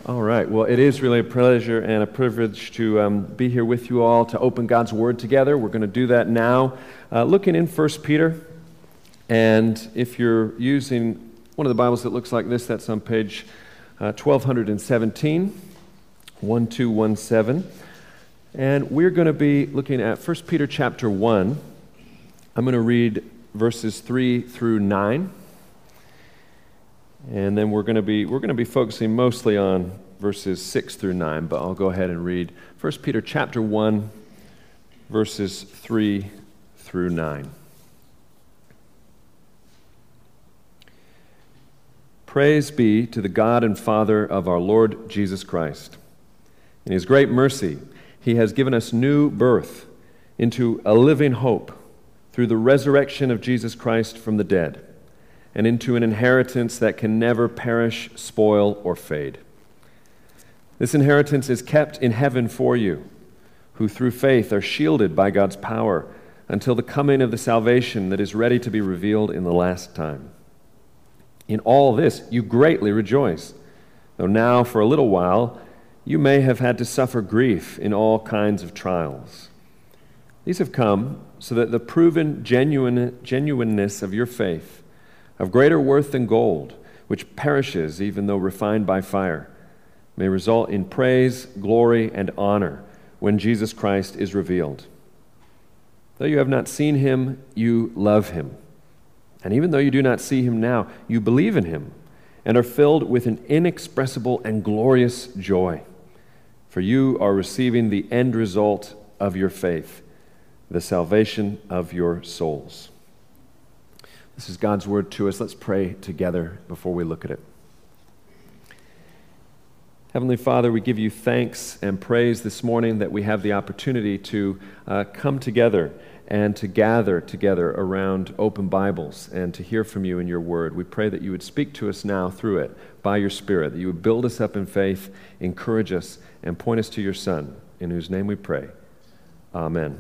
All right. Well, it is really a pleasure and a privilege to be here with you all to open God's Word together. We're going to do that now, looking in 1 Peter. And if you're using one of the Bibles that looks like this, that's on page 1217, 1217. And we're going to be looking at 1 Peter chapter 1. I'm going to read verses 3 through 9. And then we're going to be focusing mostly on verses 6 through 9, but I'll go ahead and read 1 Peter chapter 1, verses 3 through 9. Praise be to the God and Father of our Lord Jesus Christ. In His great mercy, He has given us new birth into a living hope through the resurrection of Jesus Christ from the dead, and into an inheritance that can never perish, spoil, or fade. This inheritance is kept in heaven for you, who through faith are shielded by God's power until the coming of the salvation that is ready to be revealed in the last time. In all this you greatly rejoice, though now for a little while you may have had to suffer grief in all kinds of trials. These have come so that the proven genuineness of your faith, of greater worth than gold, which perishes even though refined by fire, may result in praise, glory, and honor when Jesus Christ is revealed. Though you have not seen Him, you love Him. And even though you do not see Him now, you believe in Him and are filled with an inexpressible and glorious joy. For you are receiving the end result of your faith, the salvation of your souls. This is God's word to us. Let's pray together before we look at it. Heavenly Father, we give you thanks and praise this morning that we have the opportunity to come together and to gather together around open Bibles and to hear from you in your word. We pray that you would speak to us now through it by your Spirit, that you would build us up in faith, encourage us, and point us to your Son, in whose name we pray. Amen.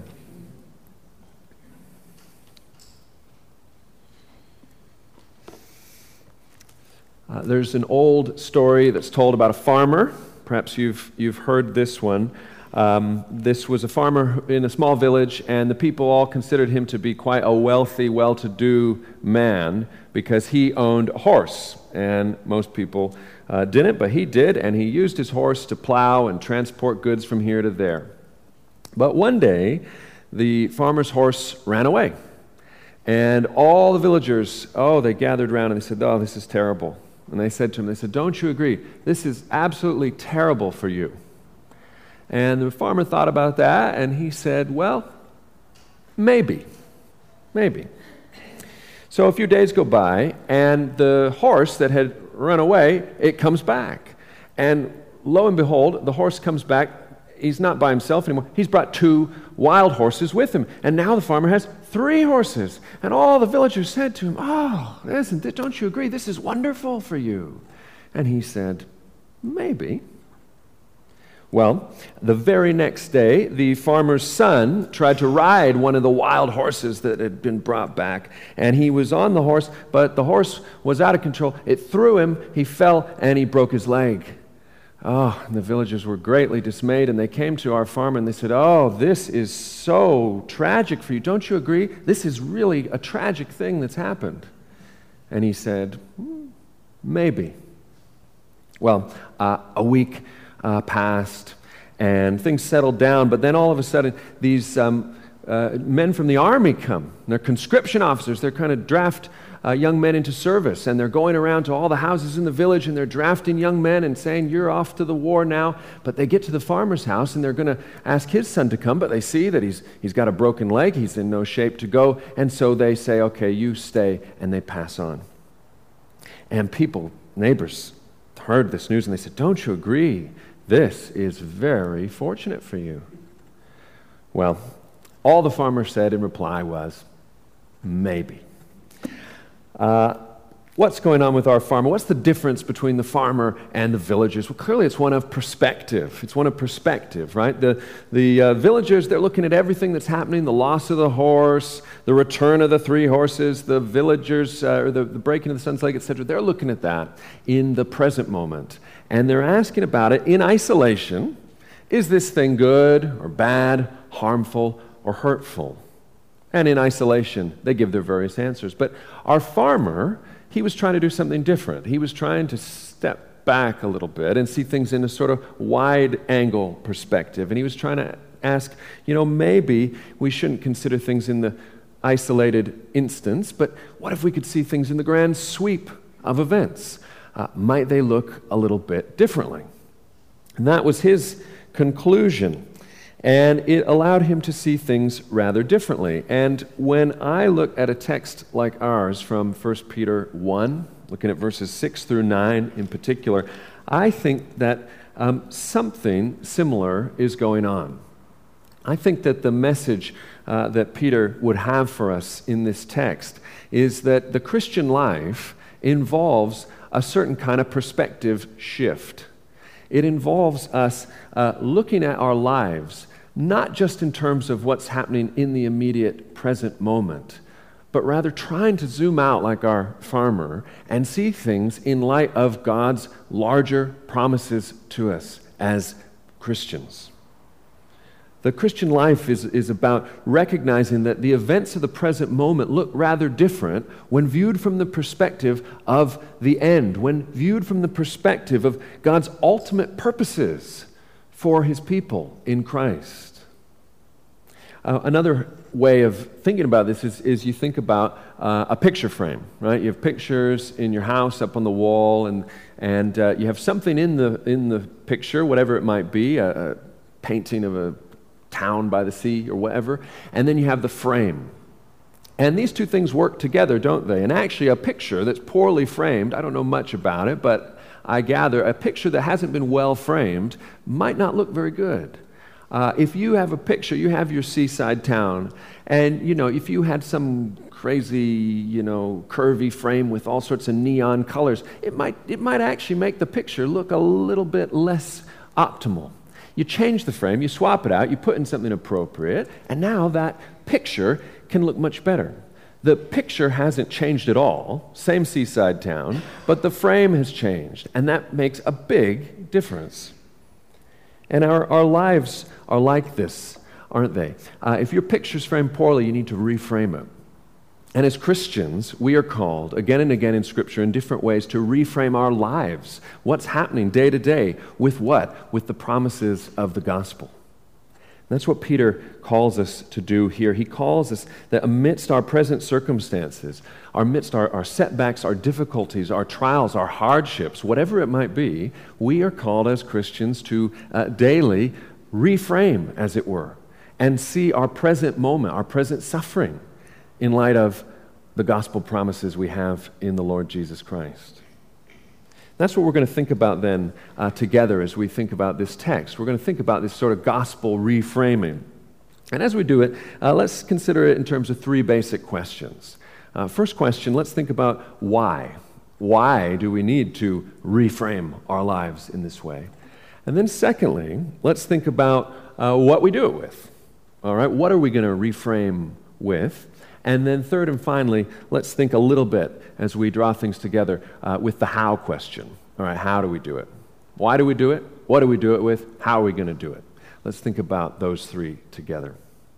There's an old story that's told about a farmer. Perhaps you've heard this one. This was a farmer in a small village, and the people all considered him to be quite a wealthy, well-to-do man because he owned a horse. And most people didn't, but he did, and he used his horse to plow and transport goods from here to there. But one day, the farmer's horse ran away. And all the villagers, they gathered around and they said, "Oh, this is terrible." And they said to him, "Don't you agree? This is absolutely terrible for you." And the farmer thought about that, and he said, "Well, maybe. So a few days go by, and the horse that had run away, it comes back. And lo and behold, the horse comes back. He's not by himself anymore. He's brought 2 wild horses with him. And now the farmer has 3 horses. And all the villagers said to him, don't you agree? This is wonderful for you." And he said, "Maybe." Well, the very next day, the farmer's son tried to ride one of the wild horses that had been brought back. And he was on the horse, but the horse was out of control. It threw him, he fell, and he broke his leg. And the villagers were greatly dismayed, and they came to our farmer and they said, "This is so tragic for you. Don't you agree? This is really a tragic thing that's happened." And he said, "Maybe." Well, a week passed, and things settled down, but then all of a sudden, these men from the army come. They're conscription officers. They're kind of draft young men into service, and they're going around to all the houses in the village, and they're drafting young men and saying, "You're off to the war now." But they get to the farmer's house, and they're going to ask his son to come, but they see that he's got a broken leg, he's in no shape to go, and so they say, "Okay, you stay," and they pass on. And neighbors, heard this news, and they said, "Don't you agree? This is very fortunate for you." Well, all the farmer said in reply was, "Maybe." What's going on with our farmer? What's the difference between the farmer and the villagers? Well, clearly it's one of perspective. It's one of perspective, right? The villagers, they're looking at everything that's happening, the loss of the horse, the return of the 3 horses, the villagers, or the breaking of the son's leg, etc. They're looking at that in the present moment. And they're asking about it in isolation. Is this thing good or bad, harmful or hurtful? And in isolation, they give their various answers. But our farmer, he was trying to do something different. He was trying to step back a little bit and see things in a sort of wide-angle perspective. And he was trying to ask, maybe we shouldn't consider things in the isolated instance, but what if we could see things in the grand sweep of events? Might they look a little bit differently? And that was his conclusion. And it allowed him to see things rather differently. And when I look at a text like ours from 1 Peter 1, looking at verses 6 through 9 in particular, I think that something similar is going on. I think that the message that Peter would have for us in this text is that the Christian life involves a certain kind of perspective shift. It involves us looking at our lives, not just in terms of what's happening in the immediate present moment, but rather trying to zoom out like our farmer and see things in light of God's larger promises to us as Christians. The Christian life is about recognizing that the events of the present moment look rather different when viewed from the perspective of the end, when viewed from the perspective of God's ultimate purposes for His people in Christ. Another way of thinking about this is you think about a picture frame, right? You have pictures in your house up on the wall, and you have something in the picture, whatever it might be, a painting of a town by the sea or whatever, and then you have the frame. And these two things work together, don't they? And actually a picture that's poorly framed, I don't know much about it, but I gather a picture that hasn't been well framed might not look very good. If you have a picture, you have your seaside town, and if you had some crazy, curvy frame with all sorts of neon colors, it might actually make the picture look a little bit less optimal. You change the frame, you swap it out, you put in something appropriate, and now that picture can look much better. The picture hasn't changed at all, same seaside town, but the frame has changed, and that makes a big difference. And our lives are like this, aren't they? If your picture's framed poorly, you need to reframe it. And as Christians, we are called again and again in Scripture in different ways to reframe our lives. What's happening day to day with what? With the promises of the gospel. And that's what Peter calls us to do here. He calls us that amidst our present circumstances, amidst our setbacks, our difficulties, our trials, our hardships, whatever it might be, we are called as Christians to daily reframe, as it were, and see our present moment, our present suffering, in light of the gospel promises we have in the Lord Jesus Christ. That's what we're going to think about then together as we think about this text. We're going to think about this sort of gospel reframing. And as we do it, let's consider it in terms of three basic questions. First question, let's think about why. Why do we need to reframe our lives in this way? And then secondly, let's think about what we do it with. All right, what are we going to reframe with? And then third and finally, let's think a little bit as we draw things together with the how question. All right, how do we do it? Why do we do it? What do we do it with? How are we going to do it? Let's think about those three together.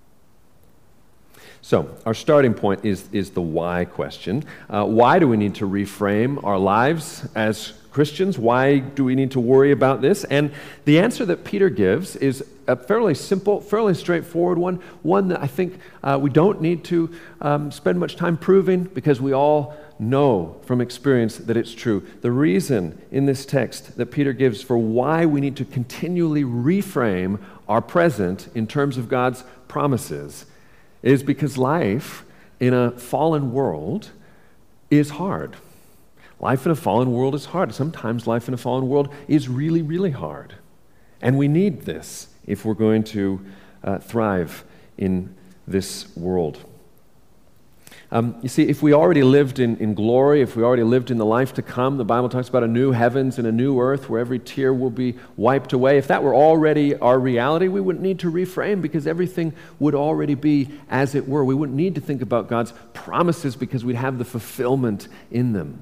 So our starting point is the why question. Why do we need to reframe our lives as Christians? Why do we need to worry about this? And the answer that Peter gives is a fairly simple, fairly straightforward one that I think we don't need to spend much time proving because we all know from experience that it's true. The reason in this text that Peter gives for why we need to continually reframe our present in terms of God's promises is because life in a fallen world is hard. Life in a fallen world is hard. Sometimes life in a fallen world is really, really hard. And we need this if we're going to thrive in this world. You see, if we already lived in glory, if we already lived in the life to come, the Bible talks about a new heavens and a new earth where every tear will be wiped away. If that were already our reality, we wouldn't need to reframe because everything would already be as it were. We wouldn't need to think about God's promises because we'd have the fulfillment in them.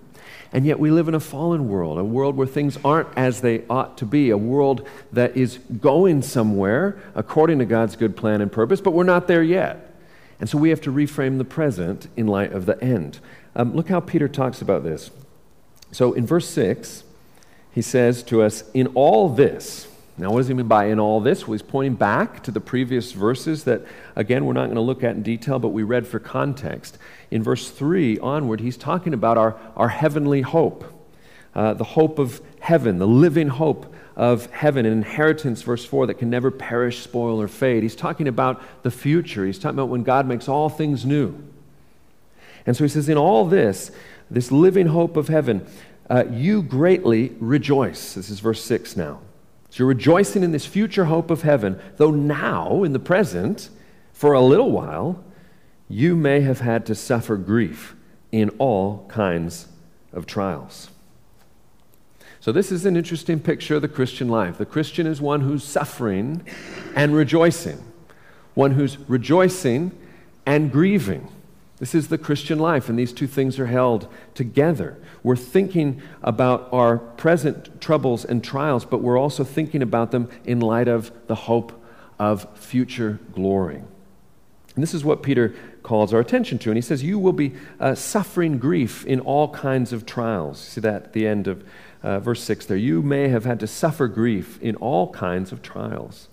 And yet we live in a fallen world, a world where things aren't as they ought to be, a world that is going somewhere according to God's good plan and purpose, but we're not there yet. And so we have to reframe the present in light of the end. Look how Peter talks about this. So in verse 6, he says to us, in all this. Now, what does he mean by in all this? Well, he's pointing back to the previous verses that, again, we're not going to look at in detail, but we read for context. In verse 3 onward, he's talking about our heavenly hope, the hope of heaven, the living hope of heaven, an inheritance, verse 4, that can never perish, spoil, or fade. He's talking about the future. He's talking about when God makes all things new. And so he says, in all this living hope of heaven, you greatly rejoice. This is verse 6 now. So you're rejoicing in this future hope of heaven, though now, in the present, for a little while, you may have had to suffer grief in all kinds of trials. So this is an interesting picture of the Christian life. The Christian is one who's suffering and rejoicing, one who's rejoicing and grieving. This is the Christian life, and these two things are held together. We're thinking about our present troubles and trials, but we're also thinking about them in light of the hope of future glory. And this is what Peter calls our attention to. And he says, you will be suffering grief in all kinds of trials. See that at the end of verse 6 there. You may have had to suffer grief in all kinds of trials.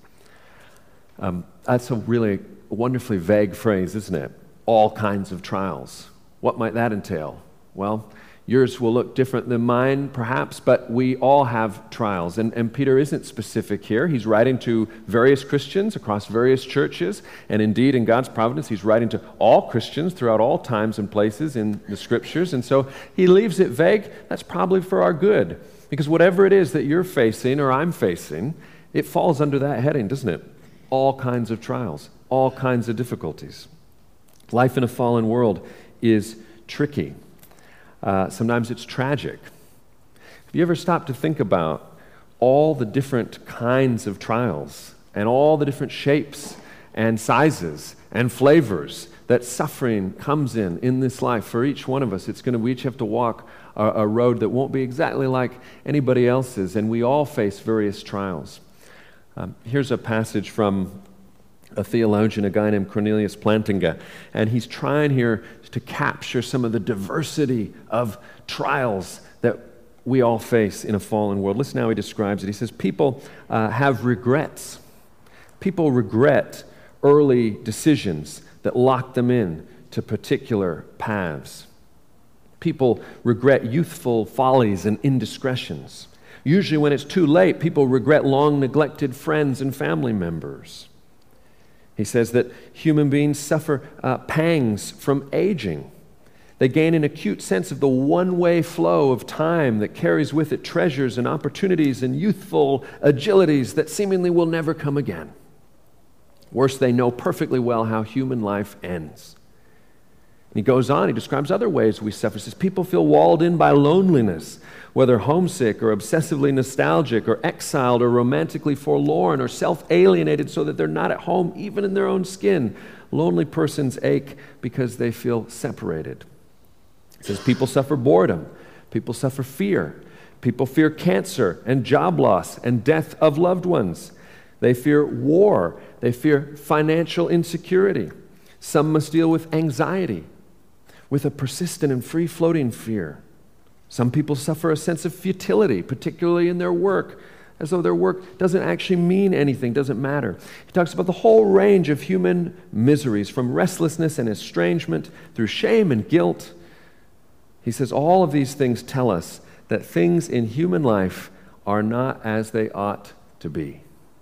That's a really wonderfully vague phrase, isn't it? All kinds of trials. What might that entail? Well, yours will look different than mine, perhaps, but we all have trials. And Peter isn't specific here. He's writing to various Christians across various churches, and indeed, in God's providence, he's writing to all Christians throughout all times and places in the Scriptures. And so he leaves it vague. That's probably for our good, because whatever it is that you're facing or I'm facing, it falls under that heading, doesn't it? All kinds of trials, all kinds of difficulties. Life in a fallen world is tricky. Sometimes it's tragic. Have you ever stopped to think about all the different kinds of trials and all the different shapes and sizes and flavors that suffering comes in this life? For each one of us, we each have to walk a road that won't be exactly like anybody else's, and we all face various trials. Here's a passage from a theologian, a guy named Cornelius Plantinga, and he's trying here to capture some of the diversity of trials that we all face in a fallen world. Listen how he describes it. He says, people have regrets. People regret early decisions that lock them in to particular paths. People regret youthful follies and indiscretions. Usually when it's too late, people regret long neglected friends and family members. He says that human beings suffer pangs from aging. They gain an acute sense of the one-way flow of time that carries with it treasures and opportunities and youthful agilities that seemingly will never come again. Worse, they know perfectly well how human life ends. And he goes on, he describes other ways we suffer. He says, people feel walled in by loneliness, whether homesick or obsessively nostalgic or exiled or romantically forlorn or self-alienated so that they're not at home even in their own skin. Lonely persons ache because they feel separated. It says people suffer boredom. People suffer fear. People fear cancer and job loss and death of loved ones. They fear war. They fear financial insecurity. Some must deal with anxiety, with a persistent and free-floating fear. Some people suffer a sense of futility, particularly in their work, as though their work doesn't actually mean anything, doesn't matter. He talks about the whole range of human miseries, from restlessness and estrangement through shame and guilt. He says all of these things tell us that things in human life are not as they ought to be.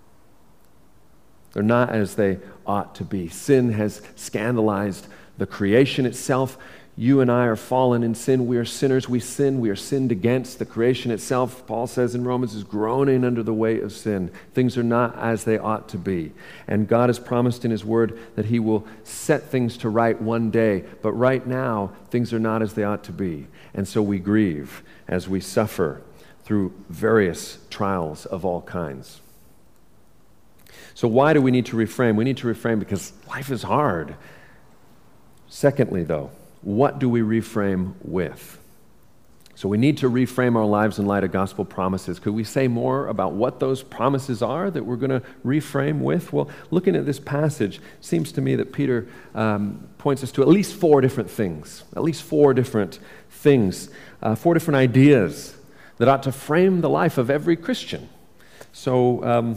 They're not as they ought to be. Sin has scandalized the creation itself. You and I are fallen in sin. We are sinners. We sin. We are sinned against. The creation itself, Paul says in Romans, is groaning under the weight of sin. Things are not as they ought to be. And God has promised in His Word that He will set things to right one day. But right now, things are not as they ought to be. And so we grieve as we suffer through various trials of all kinds. So why do we need to reframe? We need to reframe because life is hard. Secondly, though, what do we reframe with? So we need to reframe our lives in light of gospel promises. Could we say more about what those promises are that we're going to reframe with? Well, looking at this passage, it seems to me that Peter points us to at least four different things, four different ideas that ought to frame the life of every Christian. So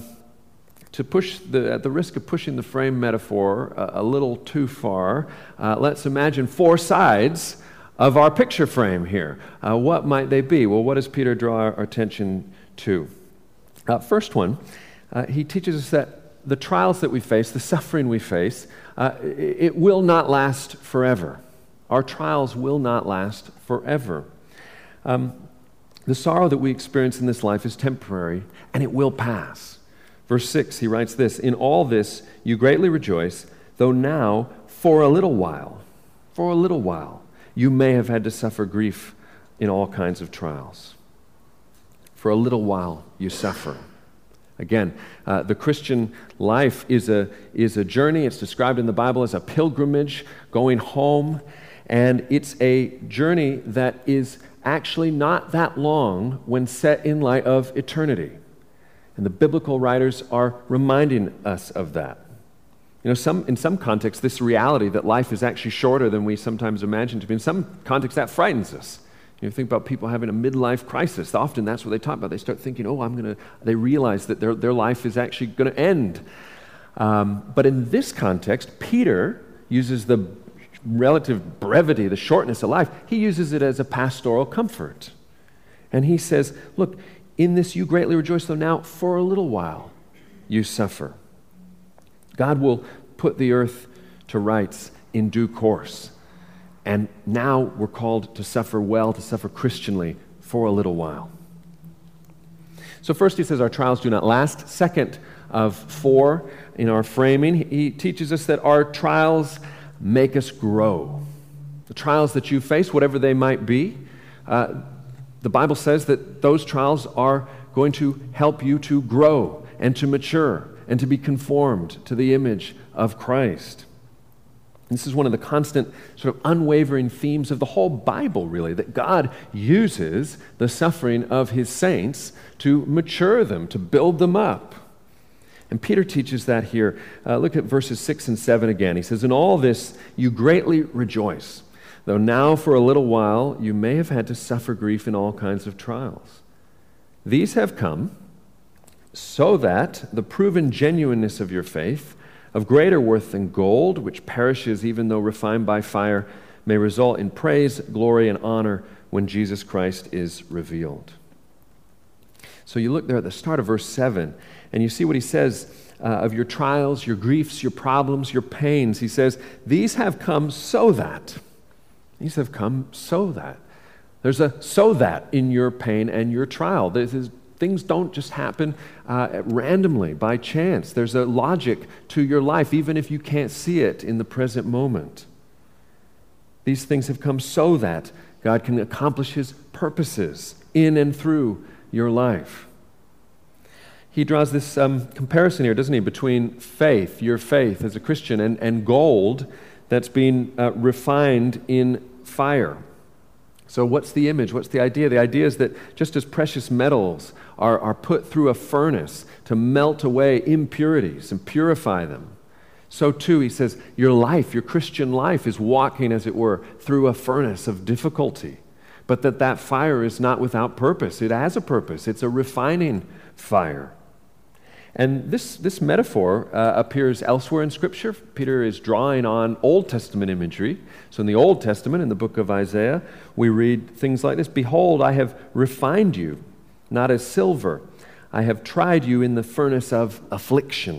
at the risk of pushing the frame metaphor a little too far, let's imagine four sides of our picture frame here. What might they be? Well, what does Peter draw our attention to? First one, he teaches us that the trials that we face, the suffering we face, it will not last forever. Our trials will not last forever. The sorrow that we experience in this life is temporary, and it will pass. Verse 6, he writes this, "In all this you greatly rejoice, though now for a little while, you may have had to suffer grief in all kinds of trials." For a little while you suffer. Again, the Christian life is a journey. It's described in the Bible as a pilgrimage going home, and it's a journey that is actually not that long when set in light of eternity. And the biblical writers are reminding us of that. You know, in some contexts, this reality that life is actually shorter than we sometimes imagine to be, in some contexts, that frightens us. You think about people having a midlife crisis. Often that's what they talk about. They start thinking, they realize that their life is actually going to end. But in this context, Peter uses the relative brevity, the shortness of life. He uses it as a pastoral comfort. And he says, look, in this you greatly rejoice, though now for a little while you suffer. God will put the earth to rights in due course. And now we're called to suffer well, to suffer Christianly for a little while. So first he says our trials do not last. Second of four in our framing, he teaches us that our trials make us grow. The trials that you face, whatever they might be, the Bible says that those trials are going to help you to grow and to mature and to be conformed to the image of Christ. This is one of the constant sort of unwavering themes of the whole Bible, really, that God uses the suffering of his saints to mature them, to build them up. And Peter teaches that here. Look at verses 6 and 7 again. He says, "In all this you greatly rejoice, though now for a little while you may have had to suffer grief in all kinds of trials. These have come so that the proven genuineness of your faith, of greater worth than gold, which perishes even though refined by fire, may result in praise, glory, and honor when Jesus Christ is revealed." So you look there at the start of verse 7, and you see what he says of your trials, your griefs, your problems, your pains. He says, these have come so that. These have come so that. There's a so that in your pain and your trial. Things don't just happen randomly, by chance. There's a logic to your life, even if you can't see it in the present moment. These things have come so that God can accomplish his purposes in and through your life. He draws this comparison here, doesn't he, between faith, your faith as a Christian, and gold that's being refined in fire. So what's the image? What's the idea? The idea is that just as precious metals are put through a furnace to melt away impurities and purify them, so too, he says, your life, your Christian life is walking, as it were, through a furnace of difficulty. But that fire is not without purpose. It has a purpose. It's a refining fire. And this metaphor appears elsewhere in Scripture. Peter is drawing on Old Testament imagery. So in the Old Testament, in the book of Isaiah, we read things like this: "Behold, I have refined you, not as silver. I have tried you in the furnace of affliction."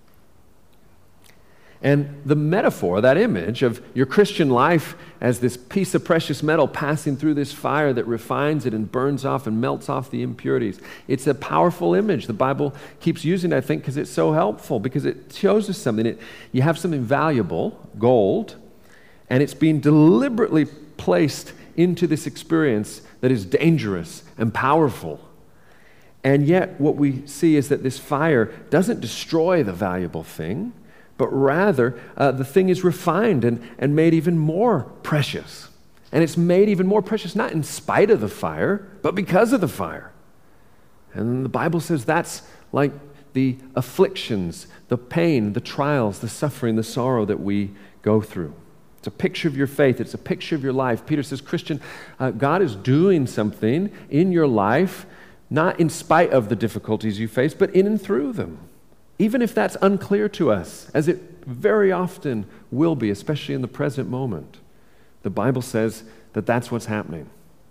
And the metaphor, that image of your Christian life as this piece of precious metal passing through this fire that refines it and burns off and melts off the impurities, it's a powerful image. The Bible keeps using it, I think, because it's so helpful, because it shows us something. You have something valuable, gold, and it's being deliberately placed into this experience that is dangerous and powerful. And yet what we see is that this fire doesn't destroy the valuable thing, but rather the thing is refined and made even more precious And it's made even more precious, not in spite of the fire, but because of the fire. And the Bible says that's like the afflictions, the pain, the trials, the suffering, the sorrow that we go through. It's a picture of your faith. It's a picture of your life. Peter says, Christian, God is doing something in your life, not in spite of the difficulties you face, but in and through them. Even if that's unclear to us, as it very often will be, especially in the present moment, the Bible says that that's what's happening.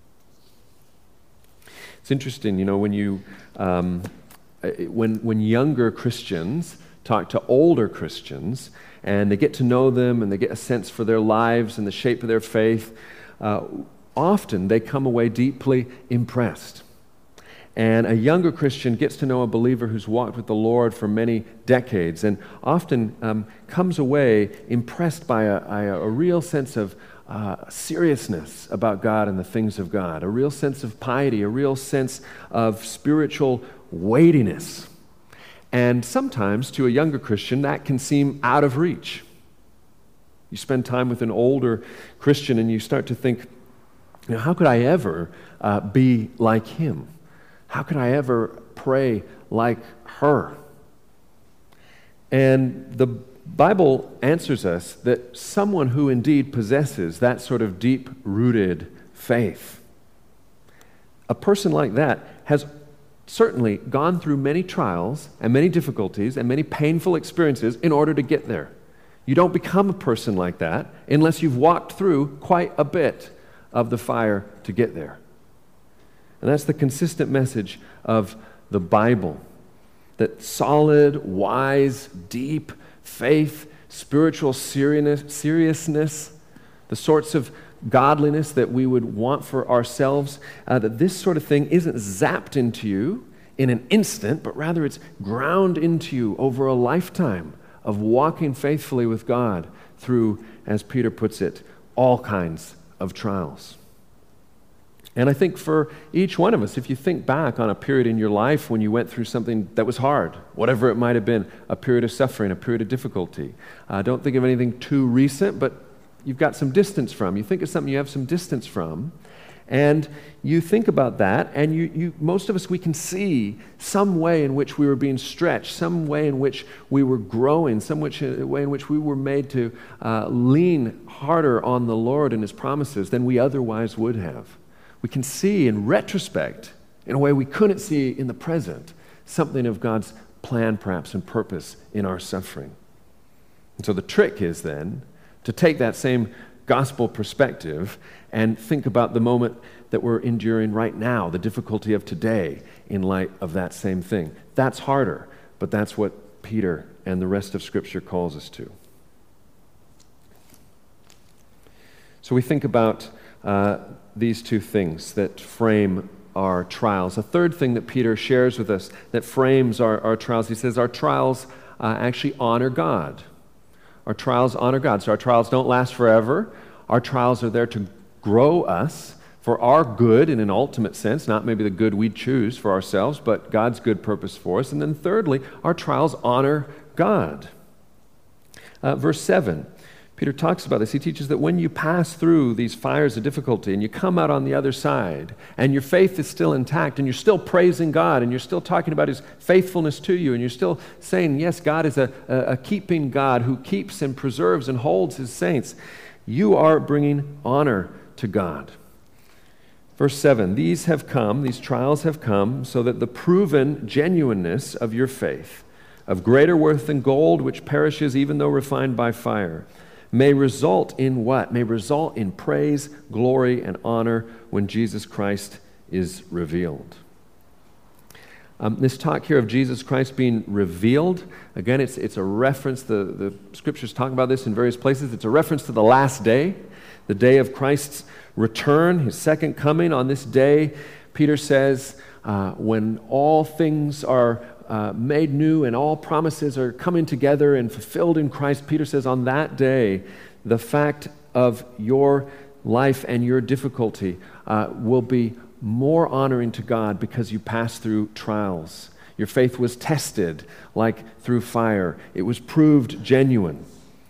It's interesting, when younger Christians talk to older Christians and they get to know them and they get a sense for their lives and the shape of their faith, often they come away deeply impressed. And a younger Christian gets to know a believer who's walked with the Lord for many decades and often comes away impressed by a real sense of seriousness about God and the things of God, a real sense of piety, a real sense of spiritual weightiness. And sometimes to a younger Christian that can seem out of reach. You spend time with an older Christian and you start to think, how could I ever be like him? How could I ever pray like her? And the Bible answers us that someone who indeed possesses that sort of deep-rooted faith, a person like that has certainly gone through many trials and many difficulties and many painful experiences in order to get there. You don't become a person like that unless you've walked through quite a bit of the fire to get there. And that's the consistent message of the Bible, that solid, wise, deep faith, spiritual seriousness, the sorts of godliness that we would want for ourselves, that this sort of thing isn't zapped into you in an instant, but rather it's ground into you over a lifetime of walking faithfully with God through, as Peter puts it, all kinds of trials. And I think for each one of us, if you think back on a period in your life when you went through something that was hard, whatever it might have been, a period of suffering, a period of difficulty, don't think of anything too recent, but you've got some distance from. You think of something you have some distance from, and you think about that, and you most of us, we can see some way in which we were being stretched, some way in which we were growing, some way in which we were made to lean harder on the Lord and His promises than we otherwise would have. We can see in retrospect, in a way we couldn't see in the present, something of God's plan perhaps and purpose in our suffering. And so the trick is then to take that same gospel perspective and think about the moment that we're enduring right now, the difficulty of today in light of that same thing. That's harder, but that's what Peter and the rest of Scripture calls us to. So we think about these two things that frame our trials. A third thing that Peter shares with us that frames our trials, he says our trials actually honor God. Our trials honor God. So our trials don't last forever. Our trials are there to grow us for our good in an ultimate sense, not maybe the good we choose for ourselves, but God's good purpose for us. And then thirdly, our trials honor God. Verse 7. Peter talks about this. He teaches that when you pass through these fires of difficulty and you come out on the other side and your faith is still intact and you're still praising God and you're still talking about His faithfulness to you and you're still saying, yes, God is a keeping God who keeps and preserves and holds His saints, you are bringing honor to God. Verse 7, these trials have come so that the proven genuineness of your faith, of greater worth than gold which perishes even though refined by fire, may result in what? May result in praise, glory, and honor when Jesus Christ is revealed. This talk here of Jesus Christ being revealed, again, it's a reference, the Scriptures talk about this in various places, it's a reference to the last day, the day of Christ's return, His second coming. On this day, Peter says, when all things are made new and all promises are coming together and fulfilled in Christ, Peter says on that day, the fact of your life and your difficulty will be more honoring to God because you passed through trials. Your faith was tested like through fire. It was proved genuine.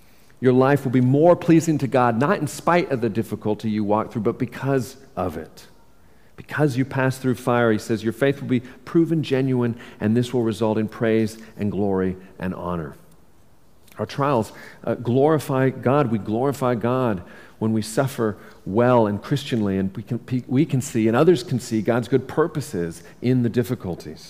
your life will be more pleasing to God, not in spite of the difficulty you walk through, but because of it. Because you pass through fire, he says, your faith will be proven genuine, and this will result in praise and glory and honor. Our trials glorify God. We glorify God when we suffer well and Christianly, and we can see, and others can see, God's good purposes in the difficulties.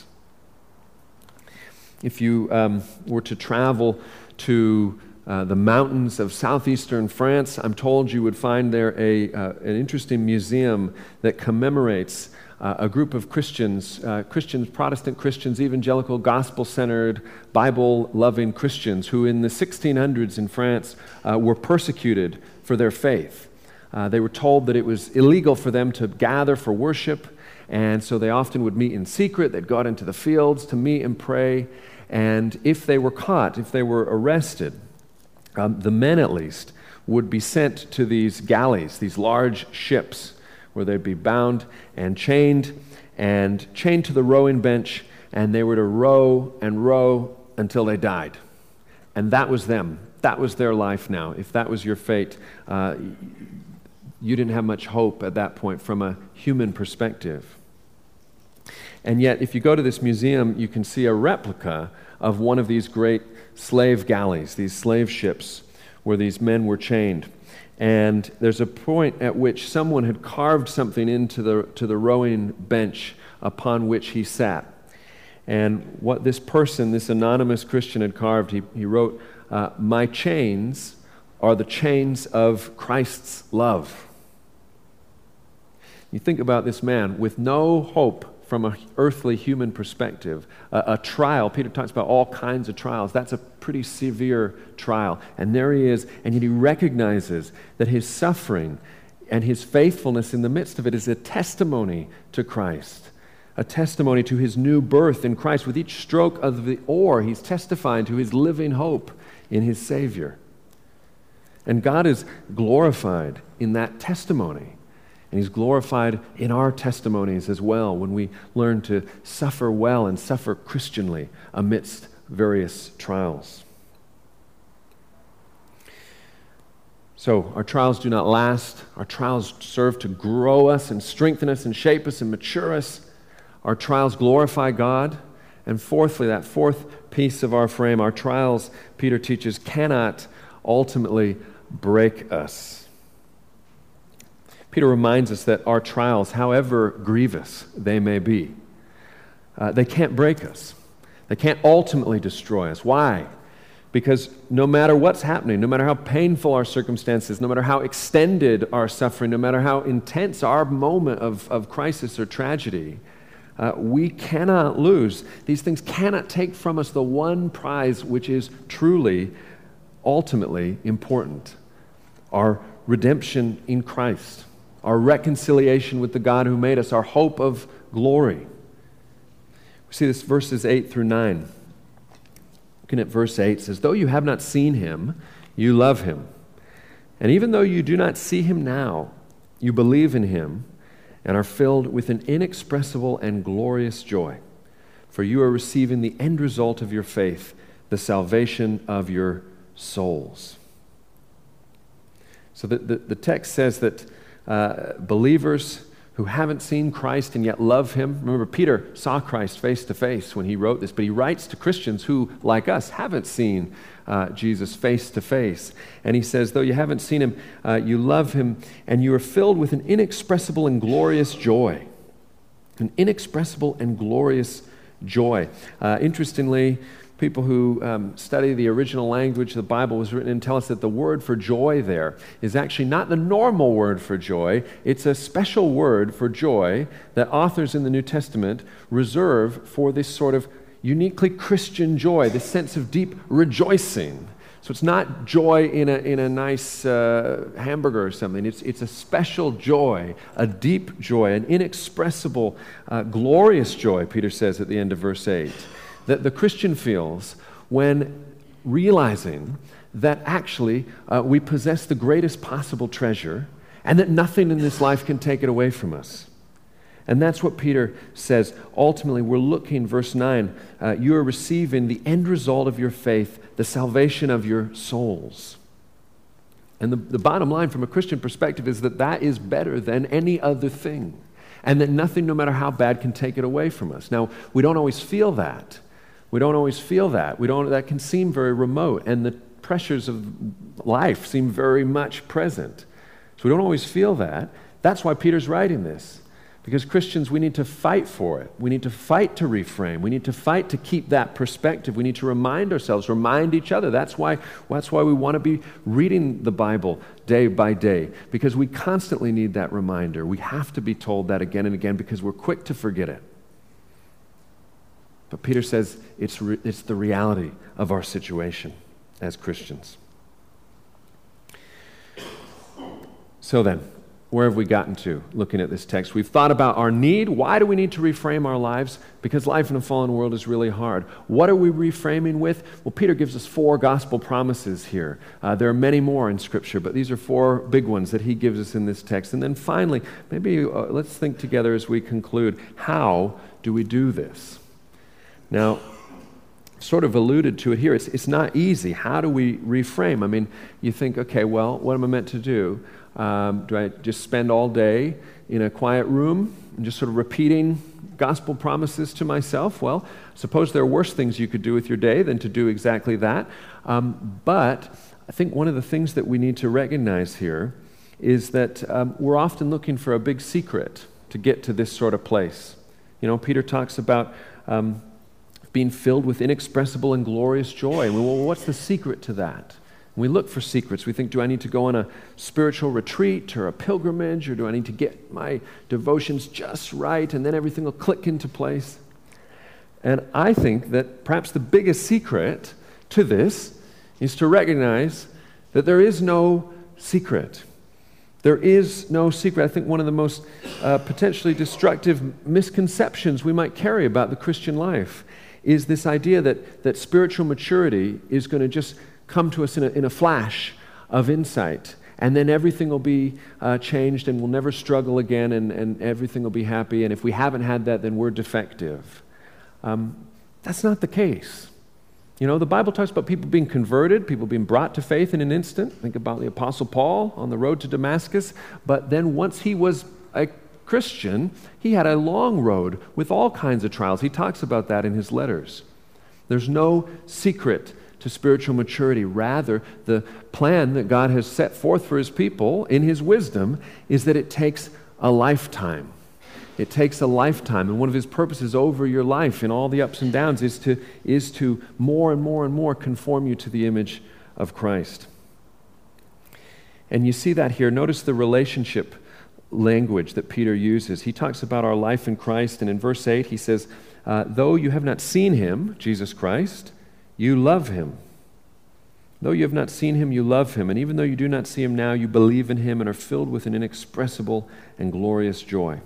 If you were to travel to the mountains of southeastern France, I'm told you would find there an interesting museum that commemorates a group of Christians, Protestant Christians, evangelical, gospel-centered, Bible-loving Christians who in the 1600s in France were persecuted for their faith. They were told that it was illegal for them to gather for worship, and so they often would meet in secret. They'd go out into the fields to meet and pray, and if they were caught, if they were arrested, the men at least would be sent to these galleys, these large ships, where they'd be bound and chained to the rowing bench, and they were to row and row until they died. And that was them. That was their life now. If that was your fate, you didn't have much hope at that point from a human perspective. And yet, if you go to this museum, you can see a replica of one of these great slave galleys, these slave ships where these men were chained. And there's a point at which someone had carved something into the rowing bench upon which he sat. And what this person, this anonymous Christian, had carved, he wrote, "My chains are the chains of Christ's love." You think about this man with no hope from an earthly human perspective, a trial. Peter talks about all kinds of trials. That's a pretty severe trial. And there he is, and yet he recognizes that his suffering and his faithfulness in the midst of it is a testimony to Christ, a testimony to his new birth in Christ. With each stroke of the oar, he's testifying to his living hope in his Savior. And God is glorified in that testimony. And he's glorified in our testimonies as well when we learn to suffer well and suffer Christianly amidst various trials. So our trials do not last. Our trials serve to grow us and strengthen us and shape us and mature us. Our trials glorify God. And fourthly, that fourth piece of our frame, our trials, Peter teaches, cannot ultimately break us. Peter reminds us that our trials, however grievous they may be, they can't break us. They can't ultimately destroy us. Why? Because no matter what's happening, no matter how painful our circumstances, no matter how extended our suffering, no matter how intense our moment of crisis or tragedy, we cannot lose. These things cannot take from us the one prize which is truly, ultimately important: our redemption in Christ, our reconciliation with the God who made us, our hope of glory. We see this verses 8 through 9. Looking at verse 8, it says, "Though you have not seen him, you love him. And even though you do not see him now, you believe in him and are filled with an inexpressible and glorious joy. For you are receiving the end result of your faith, the salvation of your souls." So the text says that believers who haven't seen Christ and yet love him. Remember, Peter saw Christ face to face when he wrote this, but he writes to Christians who, like us, haven't seen Jesus face to face. And he says, though you haven't seen him, you love him, and you are filled with an inexpressible and glorious joy. An inexpressible and glorious joy. Interestingly, people who study the original language the Bible was written in tell us that the word for joy there is actually not the normal word for joy. It's a special word for joy that authors in the New Testament reserve for this sort of uniquely Christian joy, this sense of deep rejoicing. So it's not joy in a nice hamburger or something. It's a special joy, a deep joy, an inexpressible, glorious joy, Peter says at the end of verse 8. That the Christian feels when realizing that actually we possess the greatest possible treasure and that nothing in this life can take it away from us. And that's what Peter says. Ultimately, we're looking, verse 9, you are receiving the end result of your faith, the salvation of your souls. And the bottom line from a Christian perspective is that that is better than any other thing. And that nothing, no matter how bad, can take it away from us. Now, we don't always feel that. We don't always feel that. That can seem very remote. And the pressures of life seem very much present. So we don't always feel that. That's why Peter's writing this. Because Christians, we need to fight for it. We need to fight to reframe. We need to fight to keep that perspective. We need to remind ourselves, remind each other. That's why we want to be reading the Bible day by day, because we constantly need that reminder. We have to be told that again and again because we're quick to forget it. But Peter says it's the reality of our situation as Christians. So then, where have we gotten to looking at this text? We've thought about our need. Why do we need to reframe our lives? Because life in a fallen world is really hard. What are we reframing with? Well, Peter gives us 4 gospel promises here. There are many more in Scripture, but these are 4 big ones that he gives us in this text. And then finally, maybe let's think together as we conclude, how do we do this? Now, sort of alluded to it here. It's not easy. How do we reframe? I mean, you think, okay, well, what am I meant to do? Do I just spend all day in a quiet room and just sort of repeating gospel promises to myself? Well, suppose there are worse things you could do with your day than to do exactly that. But I think one of the things that we need to recognize here is that we're often looking for a big secret to get to this sort of place. You know, Peter talks about being filled with inexpressible and glorious joy. And well, what's the secret to that? We look for secrets. We think, do I need to go on a spiritual retreat or a pilgrimage, or do I need to get my devotions just right and then everything will click into place? And I think that perhaps the biggest secret to this is to recognize that there is no secret. There is no secret. I think one of the most potentially destructive misconceptions we might carry about the Christian life is this idea that spiritual maturity is going to just come to us in a flash of insight, and then everything will be changed and we'll never struggle again, and everything will be happy, and if we haven't had that, then we're defective. That's not the case. You know, the Bible talks about people being converted, people being brought to faith in an instant. Think about the Apostle Paul on the road to Damascus. But then once he was a Christian, he had a long road with all kinds of trials. He talks about that in his letters. There's no secret to spiritual maturity. Rather, the plan that God has set forth for his people in his wisdom is that it takes a lifetime. It takes a lifetime, and one of his purposes over your life in all the ups and downs is to more and more and more conform you to the image of Christ. And you see that here. Notice the relationship language that Peter uses. He talks about our life in Christ, and in verse 8 he says, though you have not seen him, Jesus Christ, you love him. Though you have not seen him, you love him. And even though you do not see him now, you believe in him and are filled with an inexpressible and glorious joy.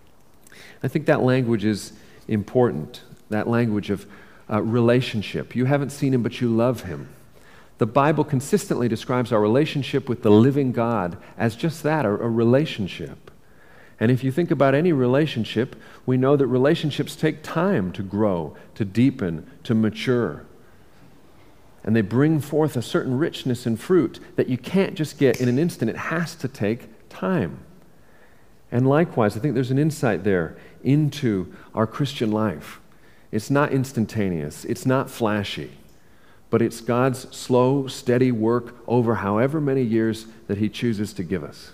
I think that language is important, that language of relationship. You haven't seen him, but you love him. The Bible consistently describes our relationship with the living God as just that, a relationship. And if you think about any relationship, we know that relationships take time to grow, to deepen, to mature. And they bring forth a certain richness and fruit that you can't just get in an instant. It has to take time. And likewise, I think there's an insight there into our Christian life. It's not instantaneous. It's not flashy. But it's God's slow, steady work over however many years that he chooses to give us.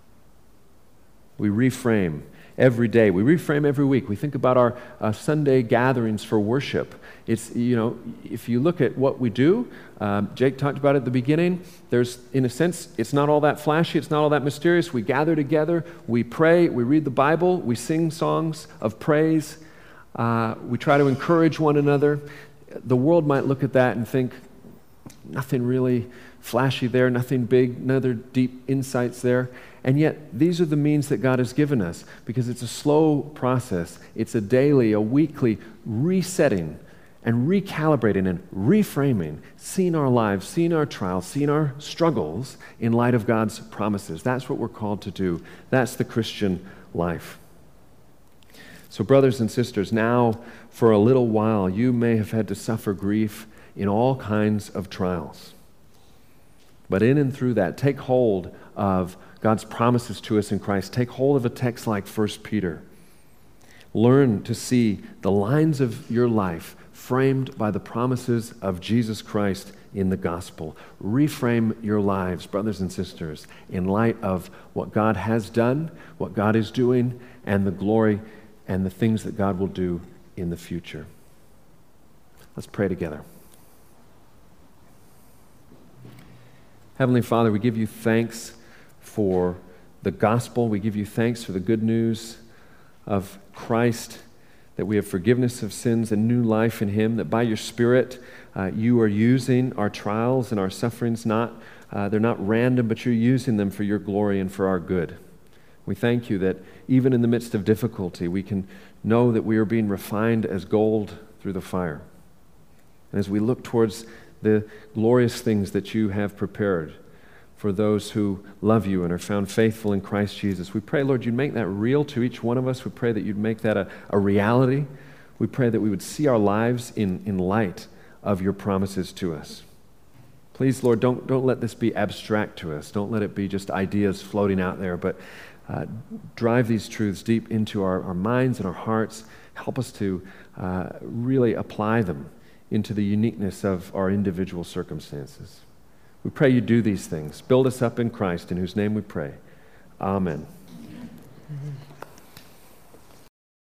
We reframe every day. We reframe every week. We think about our Sunday gatherings for worship. It's, you know, if you look at what we do, Jake talked about it at the beginning, there's, in a sense, it's not all that flashy, it's not all that mysterious. We gather together, we pray, we read the Bible, we sing songs of praise, we try to encourage one another. The world might look at that and think, nothing really flashy there, nothing big, no other deep insights there. And yet, these are the means that God has given us, because it's a slow process. It's a daily, a weekly resetting and recalibrating and reframing, seeing our lives, seeing our trials, seeing our struggles in light of God's promises. That's what we're called to do. That's the Christian life. So brothers and sisters, now for a little while, you may have had to suffer grief in all kinds of trials. But in and through that, take hold of God's promises to us in Christ. Take hold of a text like 1 Peter. Learn to see the lines of your life framed by the promises of Jesus Christ in the gospel. Reframe your lives, brothers and sisters, in light of what God has done, what God is doing, and the glory and the things that God will do in the future. Let's pray together. Heavenly Father, we give you thanks for the gospel. We give you thanks for the good news of Christ, that we have forgiveness of sins and new life in Him, that by your Spirit you are using our trials and our sufferings. They're not random, but you're using them for your glory and for our good. We thank you that even in the midst of difficulty, we can know that we are being refined as gold through the fire. And as we look towards the glorious things that you have prepared for those who love you and are found faithful in Christ Jesus, we pray, Lord, you'd make that real to each one of us. We pray that you'd make that a reality. We pray that we would see our lives in light of your promises to us. Please, Lord, don't let this be abstract to us. Don't let it be just ideas floating out there, but drive these truths deep into our minds and our hearts. Help us to really apply them into the uniqueness of our individual circumstances. We pray you do these things. Build us up in Christ, in whose name we pray. Amen.